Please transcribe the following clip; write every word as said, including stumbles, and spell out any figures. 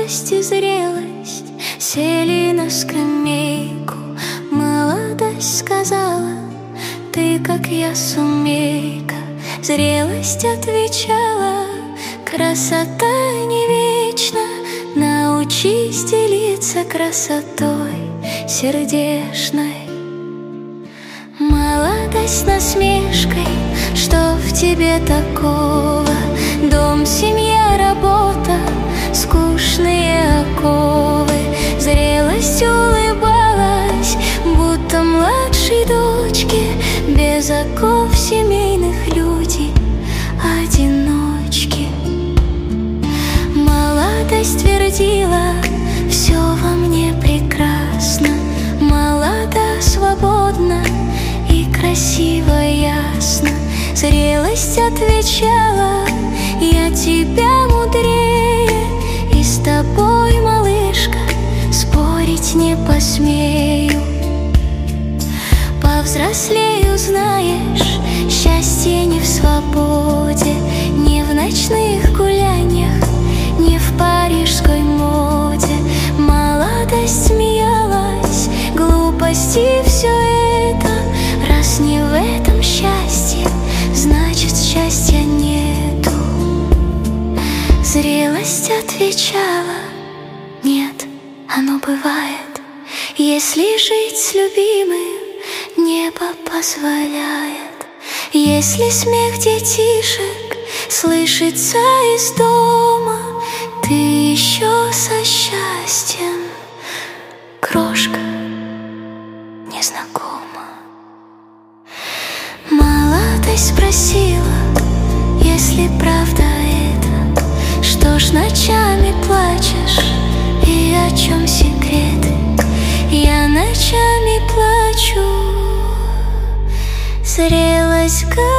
Молодость и зрелость сели на скамейку. Молодость сказала: ты, как я, сумей-ка. Зрелость отвечала: красота не вечна, научись делиться красотой сердечной. Молодость насмешкой: что в тебе такого? Дом, семья, работа, скучные оковы. Зрелость улыбалась, будто младшей дочке, без оков семейных люди, одиночки. Молодость твердила: все во мне прекрасно, молода, свободна и красиво, ясно. Зрелость отвечала: я тебя мудрее, и с тобой, малышка, спорить не посмею. Повзрослею, знаешь, счастье не в свободе, не в ночных гуляниях, не в парижской моде. Молодость смеялась: глупости все это, раз не в этом счастье, значит, счастья нету. Зрелость отвечала: нет, оно бывает, если жить с любимым небо позволяет. Если смех детишек слышится из дома, ты еще со счастьем, крошка, не знакома. Молодость спросила: если правда это, что ж ночами плачешь, и о чем секреты? Я ночами плачу. Зрелость